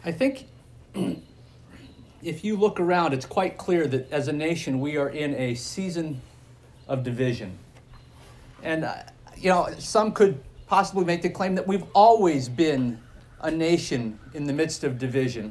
I think if you look around, it's quite clear that as a nation, we are in a season of division. And, some could possibly make the claim that we've always been a nation in the midst of division.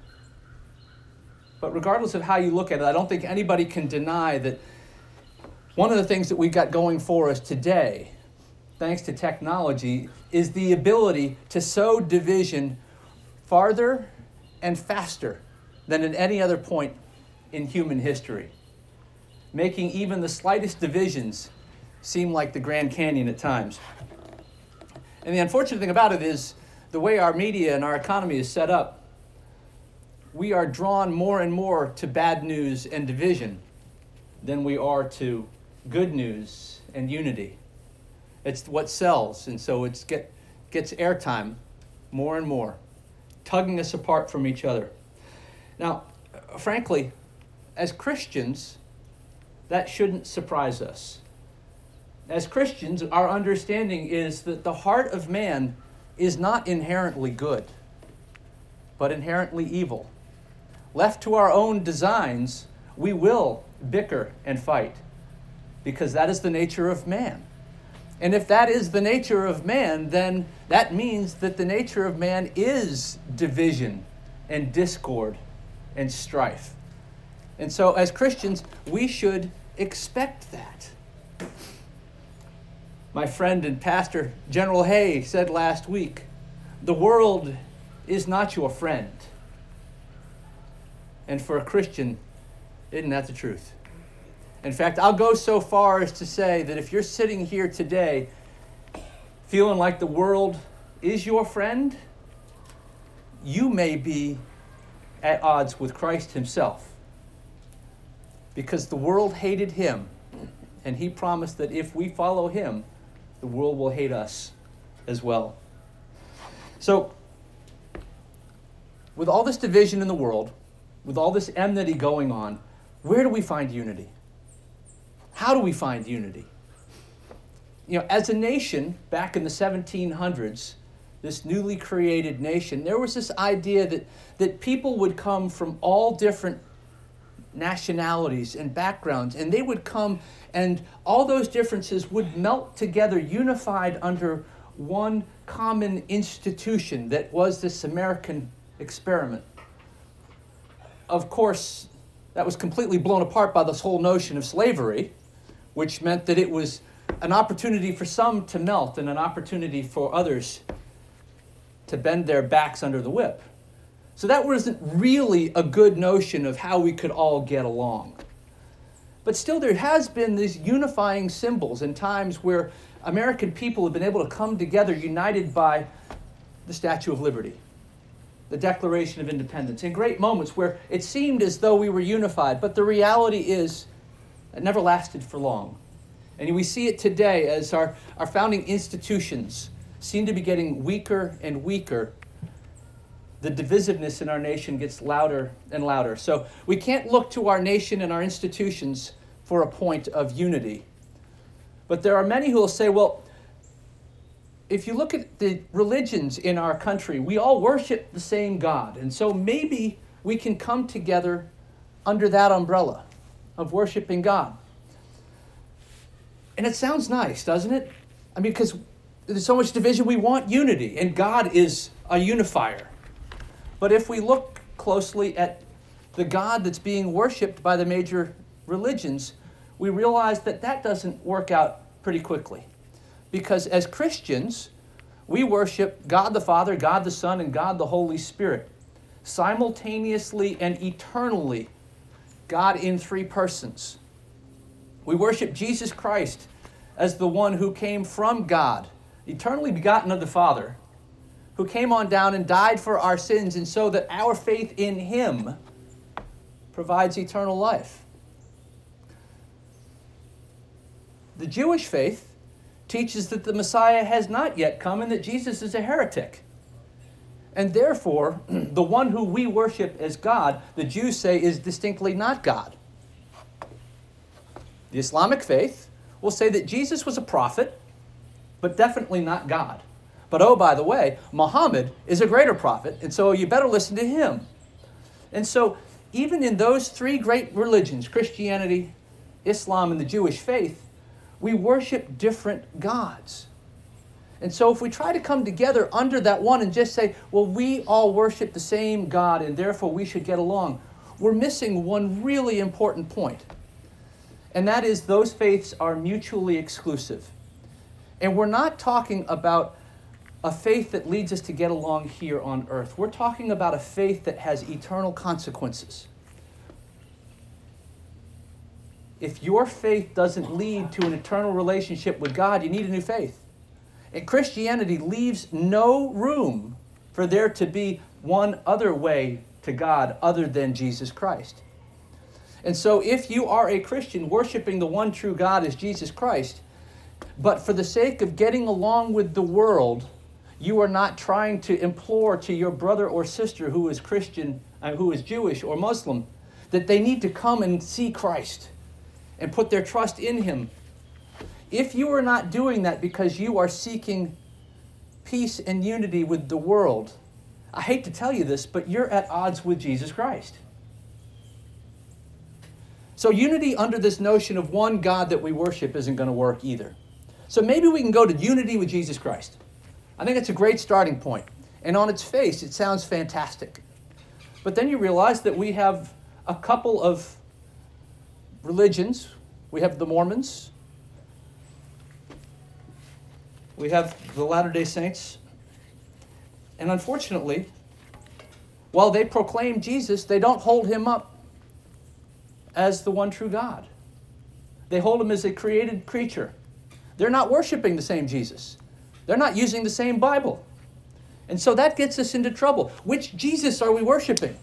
But regardless of how you look at it, I don't think anybody can deny that one of the things that we've got going for us today, thanks to technology, is the ability to sow division farther and faster than at any other point in human history, making even the slightest divisions seem like the Grand Canyon at times. And the unfortunate thing about it is the way our media and our economy is set up, we are drawn more and more to bad news and division than we are to good news and unity. It's what sells, and so it gets airtime more and more, tugging us apart from each other. Now, frankly, as Christians, that shouldn't surprise us. As Christians, our understanding is that the heart of man is not inherently good, but inherently evil. Left to our own designs, we will bicker and fight, because that is the nature of man. And if that is the nature of man, then that means that the nature of man is division and discord and strife. And so as Christians, we should expect that. My friend and pastor, General Hay, said last week, the world is not your friend. And for a Christian, isn't that the truth? In fact, I'll go so far as to say that if you're sitting here today feeling like the world is your friend, you may be at odds with Christ himself. Because the world hated him, and he promised that if we follow him, the world will hate us as well. So, with all this division in the world, with all this enmity going on, where do we find unity? How do we find unity? As a nation, back in the 1700s, this newly created nation, there was this idea that people would come from all different nationalities and backgrounds, and they would come and all those differences would melt together, unified under one common institution that was this American experiment. Of course, that was completely blown apart by this whole notion of slavery, which meant that it was an opportunity for some to melt and an opportunity for others to bend their backs under the whip. So that wasn't really a good notion of how we could all get along. But still, there has been these unifying symbols in times where American people have been able to come together united by the Statue of Liberty, the Declaration of Independence, in great moments where it seemed as though we were unified, but the reality is it never lasted for long. And we see it today as our founding institutions seem to be getting weaker and weaker. The divisiveness in our nation gets louder and louder. So we can't look to our nation and our institutions for a point of unity. But there are many who will say, well, if you look at the religions in our country, we all worship the same God. And so maybe we can come together under that umbrella of worshiping God. And it sounds nice, doesn't it? I mean, because there's so much division, we want unity, and God is a unifier. But if we look closely at the God that's being worshipped by the major religions, we realize that that doesn't work out pretty quickly. Because as Christians, we worship God the Father, God the Son, and God the Holy Spirit, simultaneously and eternally, God in three persons. We worship Jesus Christ as the one who came from God, eternally begotten of the Father, who came on down and died for our sins, and so that our faith in him provides eternal life. The Jewish faith teaches that the Messiah has not yet come and that Jesus is a heretic. And therefore, the one who we worship as God, the Jews say, is distinctly not God. The Islamic faith will say that Jesus was a prophet, but definitely not God. But oh, by the way, Muhammad is a greater prophet, and so you better listen to him. And so even in those three great religions, Christianity, Islam, and the Jewish faith, we worship different gods. And so if we try to come together under that one and just say, well, we all worship the same God and therefore we should get along, we're missing one really important point. And that is those faiths are mutually exclusive. And we're not talking about a faith that leads us to get along here on earth. We're talking about a faith that has eternal consequences. If your faith doesn't lead to an eternal relationship with God, you need a new faith. And Christianity leaves no room for there to be one other way to God other than Jesus Christ. And so if you are a Christian worshiping the one true God as Jesus Christ, but for the sake of getting along with the world, you are not trying to implore to your brother or sister who is Christian, who is Jewish or Muslim, that they need to come and see Christ and put their trust in him. If you are not doing that because you are seeking peace and unity with the world, I hate to tell you this, but you're at odds with Jesus Christ. So unity under this notion of one God that we worship isn't going to work either. So maybe we can go to unity with Jesus Christ. I think it's a great starting point. And on its face, it sounds fantastic. But then you realize that we have a couple of religions. We have the Mormons. We have the Latter-day Saints. And unfortunately, while they proclaim Jesus, they don't hold him up as the one true God. They hold him as a created creature. They're not worshiping the same Jesus. They're not using the same Bible. And so that gets us into trouble. Which Jesus are we worshiping?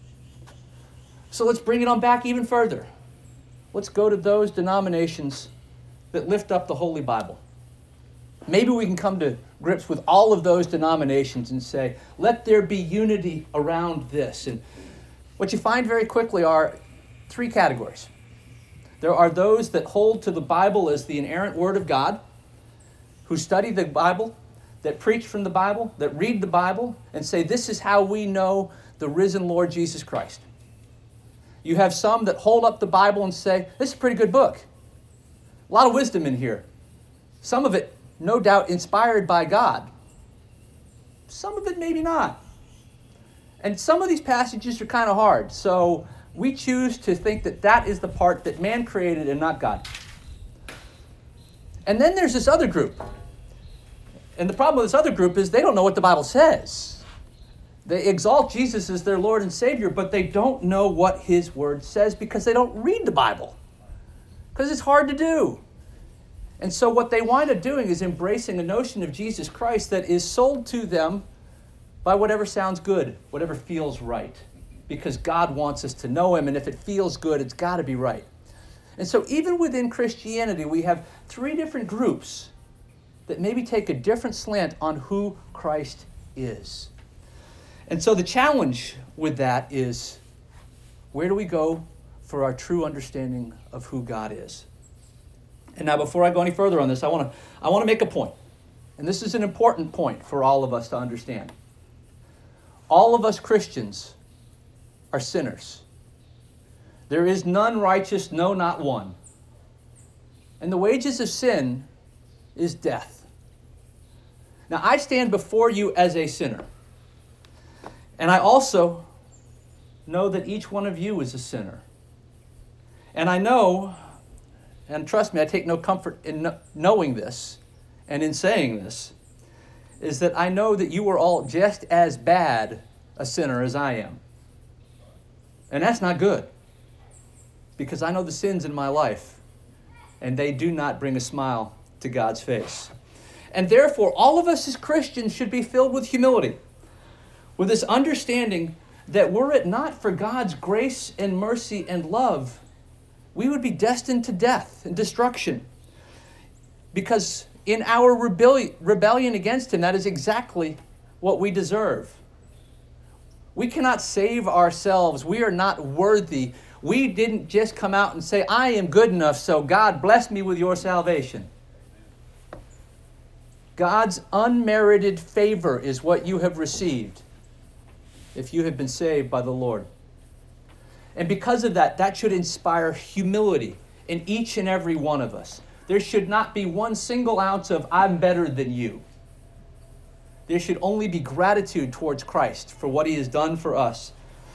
So let's bring it on back even further. Let's go to those denominations that lift up the Holy Bible. Maybe we can come to grips with all of those denominations and say, let there be unity around this. And what you find very quickly are three categories. There are those that hold to the Bible as the inerrant Word of God, who study the Bible, that preach from the Bible, that read the Bible, and say, this is how we know the risen Lord Jesus Christ. You have some that hold up the Bible and say, this is a pretty good book. A lot of wisdom in here. Some of it, no doubt, inspired by God. Some of it, maybe not. And some of these passages are kind of hard. So we choose to think that that is the part that man created and not God. And then there's this other group. And the problem with this other group is they don't know what the Bible says. They exalt Jesus as their Lord and Savior, but they don't know what his word says because they don't read the Bible. Because it's hard to do. And so what they wind up doing is embracing a notion of Jesus Christ that is sold to them by whatever sounds good, whatever feels right. Because God wants us to know him, and if it feels good, it's got to be right. And so even within Christianity, we have three different groups that maybe take a different slant on who Christ is. And so the challenge with that is, where do we go for our true understanding of who God is? And now before I go any further on this, I want to make a point. And this is an important point for all of us to understand. All of us Christians are sinners. There is none righteous, no, not one. And the wages of sin is death. Now, I stand before you as a sinner. And I also know that each one of you is a sinner. And I know, and trust me, I take no comfort in knowing this and in saying this, is that I know that you are all just as bad a sinner as I am. And that's not good, because I know the sins in my life, and they do not bring a smile to God's face. And therefore, all of us as Christians should be filled with humility, with this understanding that were it not for God's grace and mercy and love, we would be destined to death and destruction. Because in our rebellion against him, that is exactly what we deserve. We cannot save ourselves. We are not worthy. We didn't just come out and say, I am good enough, so God bless me with your salvation. God's unmerited favor is what you have received if you have been saved by the Lord. And because of that, that should inspire humility in each and every one of us. There should not be one single ounce of I'm better than you. There should only be gratitude towards Christ for what he has done for us.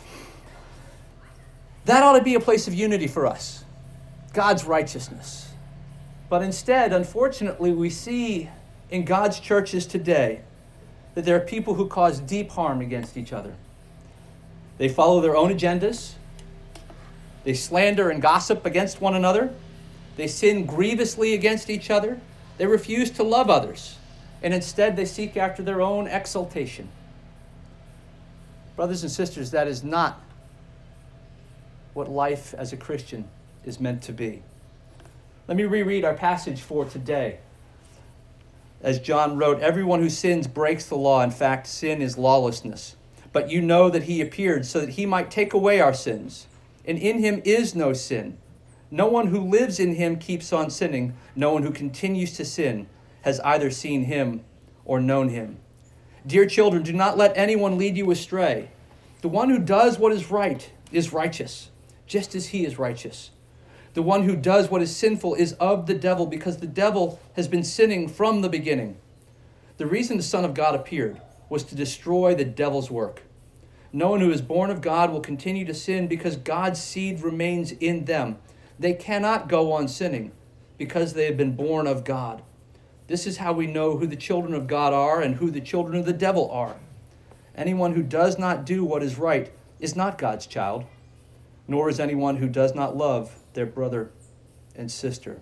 That ought to be a place of unity for us, God's righteousness. But instead, unfortunately, we see in God's churches today that there are people who cause deep harm against each other. They follow their own agendas. They slander and gossip against one another. They sin grievously against each other. They refuse to love others. And instead, they seek after their own exaltation. Brothers and sisters, that is not what life as a Christian is meant to be. Let me reread our passage for today. As John wrote, everyone who sins breaks the law. In fact, sin is lawlessness. But you know that he appeared so that he might take away our sins. And in him is no sin. No one who lives in him keeps on sinning. No one who continues to sin has either seen him or known him. Dear children, do not let anyone lead you astray. The one who does what is right is righteous, just as he is righteous. The one who does what is sinful is of the devil, because the devil has been sinning from the beginning. The reason the Son of God appeared was to destroy the devil's work. No one who is born of God will continue to sin because God's seed remains in them. They cannot go on sinning because they have been born of God. This is how we know who the children of God are and who the children of the devil are. Anyone who does not do what is right is not God's child, nor is anyone who does not love their brother and sister.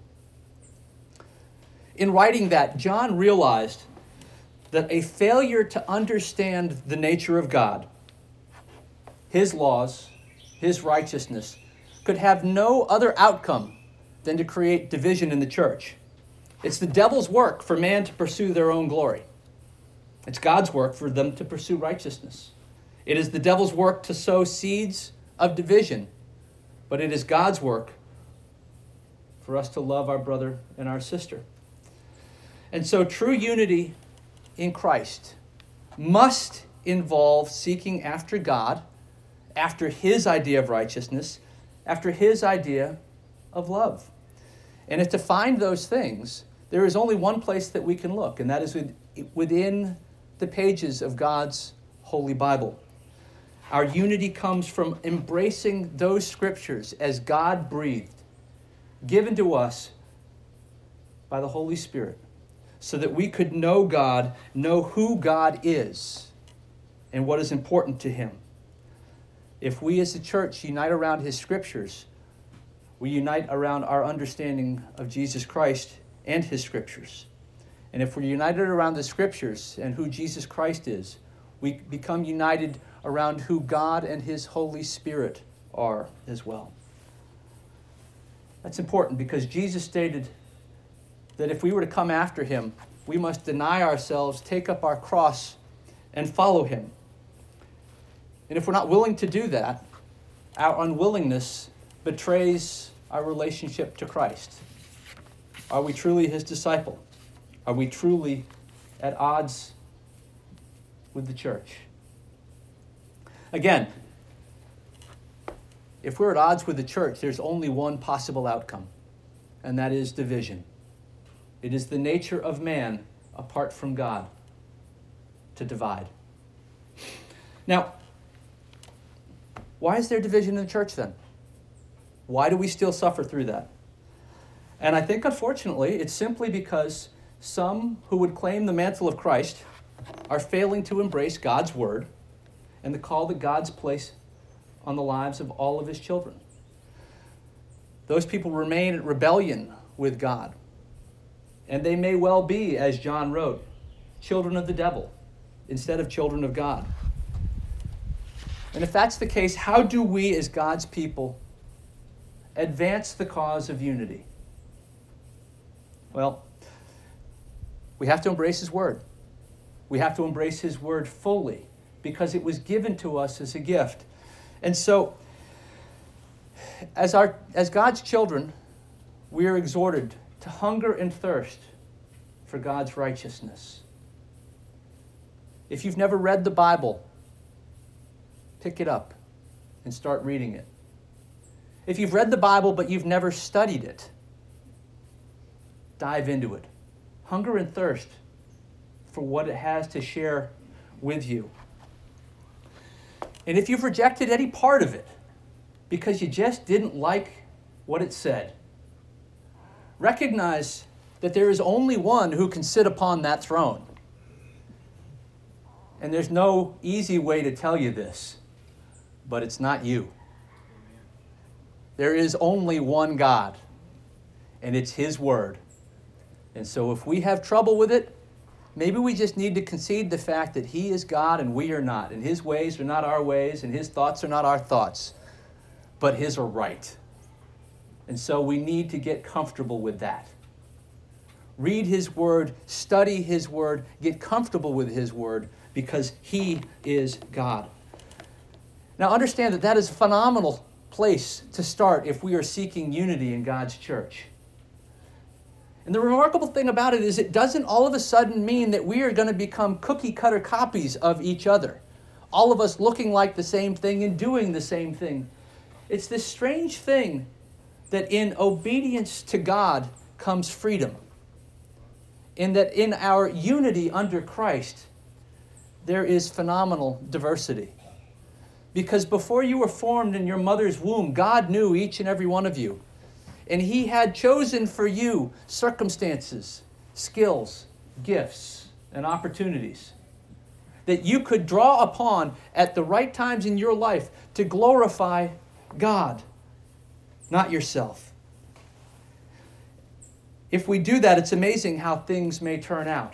In writing that, John realized that a failure to understand the nature of God, his laws, his righteousness, could have no other outcome than to create division in the church. It's the devil's work for man to pursue their own glory. It's God's work for them to pursue righteousness. It is the devil's work to sow seeds of division, but it is God's work for us to love our brother and our sister. And so true unity in Christ must involve seeking after God, after his idea of righteousness, after his idea of love. And if to find those things, there is only one place that we can look, and that is within the pages of God's Holy Bible. Our unity comes from embracing those scriptures as God-breathed, given to us by the Holy Spirit, so that we could know God, know who God is, and what is important to him. If we as a church unite around his scriptures, we unite around our understanding of Jesus Christ and his scriptures. And if we're united around the scriptures and who Jesus Christ is, we become united around who God and his Holy Spirit are as well. That's important because Jesus stated that if we were to come after him, we must deny ourselves, take up our cross, and follow him. And if we're not willing to do that, our unwillingness betrays our relationship to Christ. Are we truly his disciple? Are we truly at odds with the church? Again, if we're at odds with the church, there's only one possible outcome, and that is division. It is the nature of man, apart from God, to divide. Now, why is there division in the church then? Why do we still suffer through that? And I think, unfortunately, it's simply because some who would claim the mantle of Christ are failing to embrace God's word and the call that God's placed on the lives of all of his children. Those people remain in rebellion with God. And they may well be, as John wrote, children of the devil instead of children of God. And if that's the case, how do we as God's people advance the cause of unity? Well, we have to embrace his word. We have to embrace his word fully because it was given to us as a gift. And so, as God's children, we are exhorted to hunger and thirst for God's righteousness. If you've never read the Bible, pick it up and start reading it. If you've read the Bible but you've never studied it, dive into it. Hunger and thirst for what it has to share with you. And if you've rejected any part of it because you just didn't like what it said, recognize that there is only one who can sit upon that throne. And there's no easy way to tell you this, but it's not you. There is only one God, and it's His Word. And so if we have trouble with it, maybe we just need to concede the fact that He is God and we are not, and His ways are not our ways, and His thoughts are not our thoughts, but His are right. And so we need to get comfortable with that. Read His Word, study His Word, get comfortable with His Word, because He is God. Now understand that that is a phenomenal place to start if we are seeking unity in God's church. And the remarkable thing about it is it doesn't all of a sudden mean that we are going to become cookie-cutter copies of each other, all of us looking like the same thing and doing the same thing. It's this strange thing that in obedience to God comes freedom, in that in our unity under Christ, there is phenomenal diversity. Because before you were formed in your mother's womb, God knew each and every one of you. And He had chosen for you circumstances, skills, gifts, and opportunities that you could draw upon at the right times in your life to glorify God, not yourself. If we do that, it's amazing how things may turn out.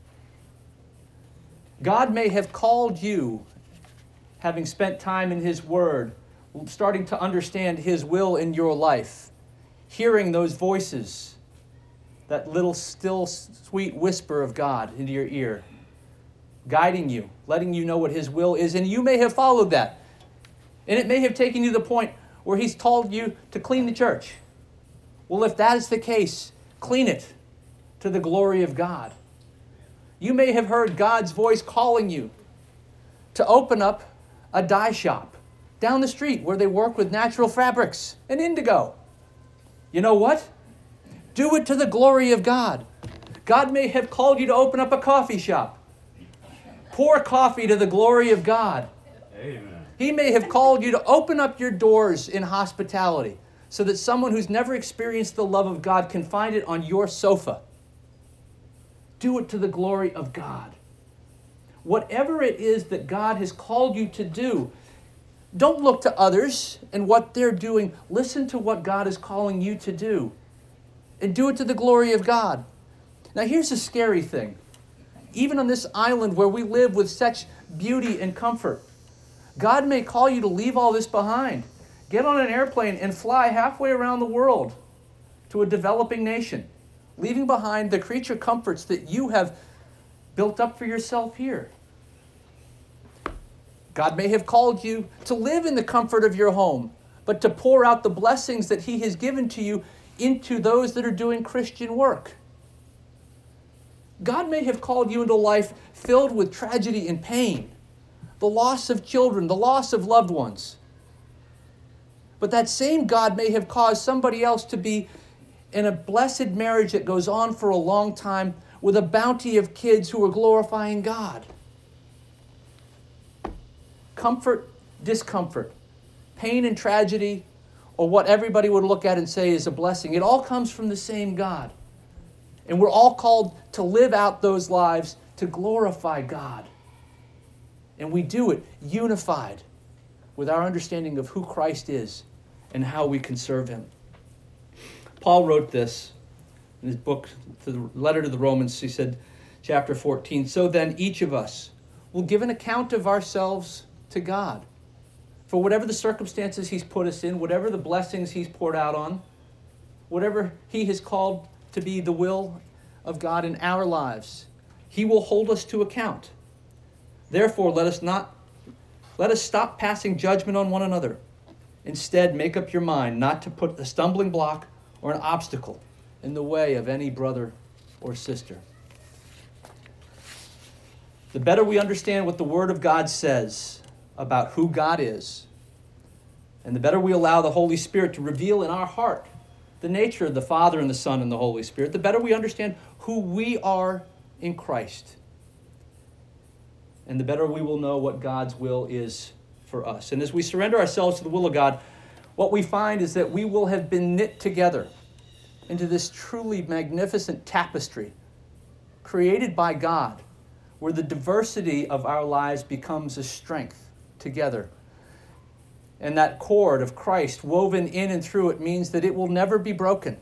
God may have called you, having spent time in His Word, starting to understand His will in your life, hearing those voices, that little still sweet whisper of God into your ear, guiding you, letting you know what His will is, and you may have followed that. And it may have taken you to the point where He's told you to clean the church. Well, if that is the case, clean it to the glory of God. You may have heard God's voice calling you to open up a dye shop down the street where they work with natural fabrics and indigo. You know what? Do it to the glory of God. God may have called you to open up a coffee shop. Pour coffee to the glory of God. Amen. He may have called you to open up your doors in hospitality so that someone who's never experienced the love of God can find it on your sofa. Do it to the glory of God. Whatever it is that God has called you to do, don't look to others and what they're doing. Listen to what God is calling you to do. And do it to the glory of God. Now here's the scary thing. Even on this island where we live with such beauty and comfort, God may call you to leave all this behind. Get on an airplane and fly halfway around the world to a developing nation, leaving behind the creature comforts that you have built up for yourself here. God may have called you to live in the comfort of your home, but to pour out the blessings that He has given to you into those that are doing Christian work. God may have called you into a life filled with tragedy and pain, the loss of children, the loss of loved ones. But that same God may have caused somebody else to be in a blessed marriage that goes on for a long time with a bounty of kids who are glorifying God. Comfort, discomfort, pain and tragedy, or what everybody would look at and say is a blessing, it all comes from the same God. And we're all called to live out those lives to glorify God. And we do it unified with our understanding of who Christ is and how we can serve Him. Paul wrote this in his book, the letter to the Romans. He said, chapter 14, "So then each of us will give an account of ourselves to God for whatever the circumstances He's put us in, whatever the blessings He's poured out on, whatever He has called to be the will of God in our lives. He will hold us to account. Therefore, let us stop passing judgment on one another. Instead, make up your mind not to put a stumbling block or an obstacle in the way of any brother or sister." the better we understand what the Word of God says about who God is, and the better we allow the Holy Spirit to reveal in our heart the nature of the Father and the Son and the Holy Spirit, the better we understand who we are in Christ. And the better we will know what God's will is for us. And as we surrender ourselves to the will of God, what we find is that we will have been knit together into this truly magnificent tapestry created by God, where the diversity of our lives becomes a strength together. And that cord of Christ woven in and through it means that it will never be broken.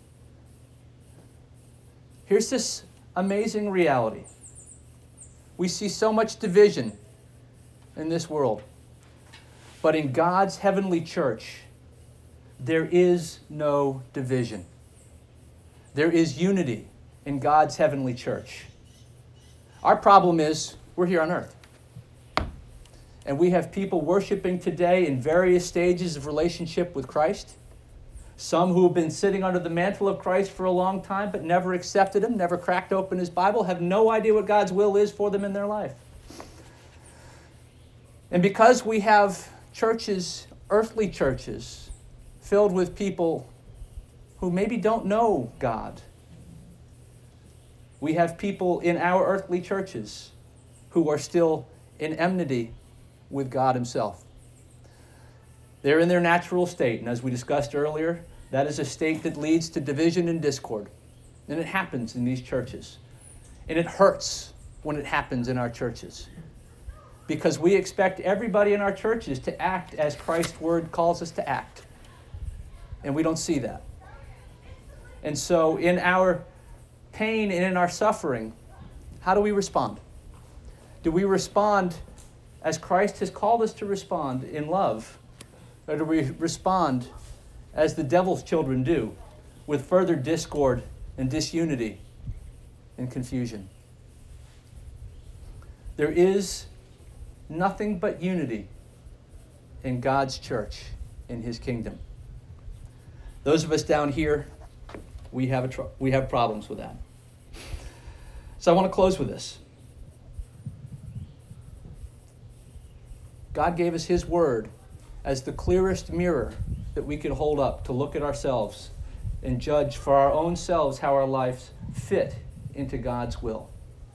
Here's this amazing reality. We see so much division in this world. But in God's heavenly church, there is no division. There is unity in God's heavenly church. Our problem is we're here on earth. And we have people worshiping today in various stages of relationship with Christ. Some who have been sitting under the mantle of Christ for a long time but never accepted him, never cracked open his Bible, have no idea what God's will is for them in their life. And because we have churches, earthly churches, filled with people who maybe don't know God, we have people in our earthly churches who are still in enmity with God himself. They're in their natural state, and as we discussed earlier, that is a state that leads to division and discord. And it happens in these churches. And it hurts when it happens in our churches, because we expect everybody in our churches to act as Christ's word calls us to act. And we don't see that. And so in our pain and in our suffering, how do we respond? Do we respond as Christ has called us to respond, in love? Or do we respond as the devil's children do, with further discord and disunity and confusion? There is nothing but unity in God's church, in his kingdom. Those of us down here, we have problems with that. So I want to close with this. God gave us his word as the clearest mirror that we could hold up to look at ourselves and judge for our own selves how our lives fit into God's will.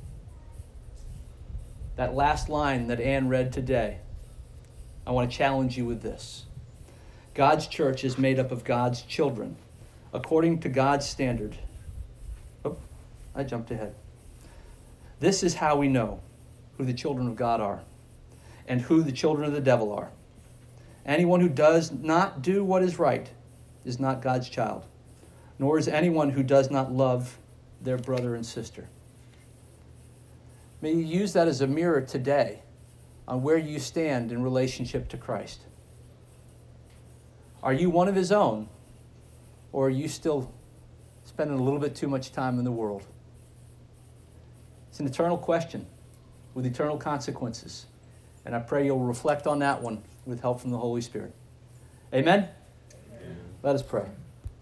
That last line that Anne read today, I want to challenge you with this. God's church is made up of God's children, according to God's standard. Oh, I jumped ahead. This is how we know who the children of God are and who the children of the devil are. Anyone who does not do what is right is not God's child, nor is anyone who does not love their brother and sister. May you use that as a mirror today on where you stand in relationship to Christ. Are you one of his own, or are you still spending a little bit too much time in the world? It's an eternal question with eternal consequences. And I pray you'll reflect on that one with help from the Holy Spirit. Amen? Amen. Let us pray.